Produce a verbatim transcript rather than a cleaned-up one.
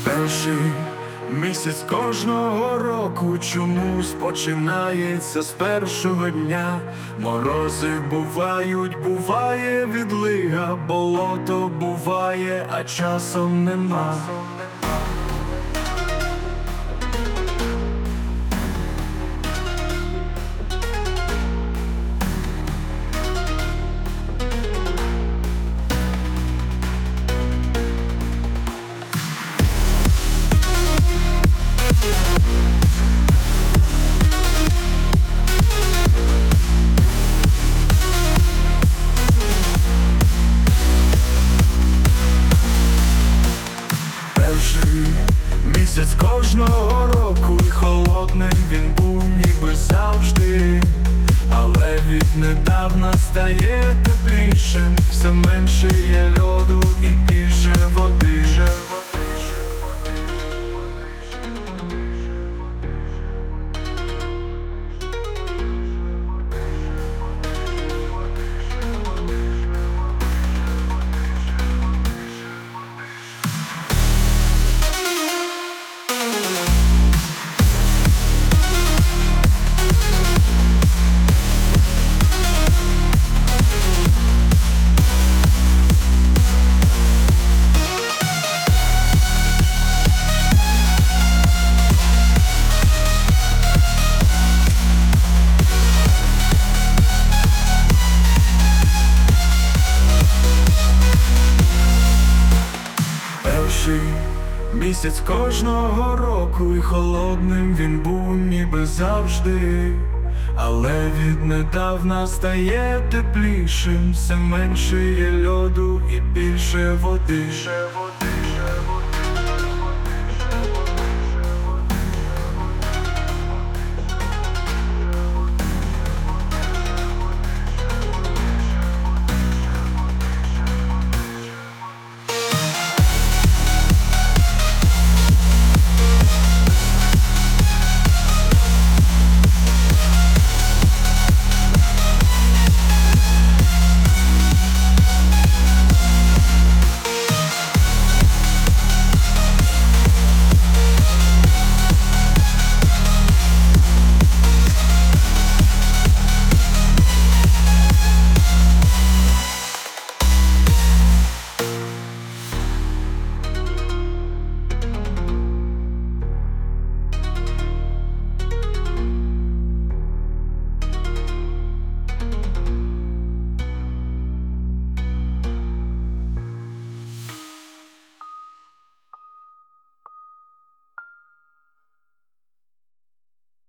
Перший місяць кожного року чомусь починається з першого дня. Морози бувають, буває відлига, болото буває, а часом нема. Місяць кожного року і холодним він був ніби завжди, але віднедавна стає теплішим, все менше є льоду і більше води. Місяць кожного року і холодним він був ніби завжди, але віднедавна стає теплішим, все менше є льоду і більше води.